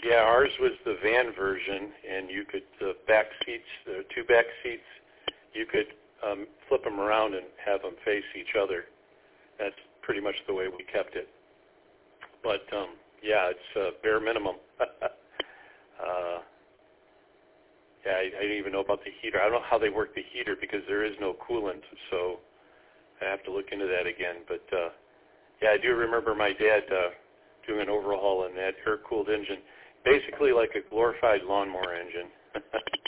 Yeah, ours was the van version, and you could, the back seats, the two back seats, you could flip them around and have them face each other. That's pretty much the way we kept it. But, yeah, it's bare minimum. Yeah, I didn't even know about the heater. I don't know how they work the heater because there is no coolant, so I have to look into that again. But, yeah, I do remember my dad doing an overhaul on that air-cooled engine, basically like a glorified lawnmower engine.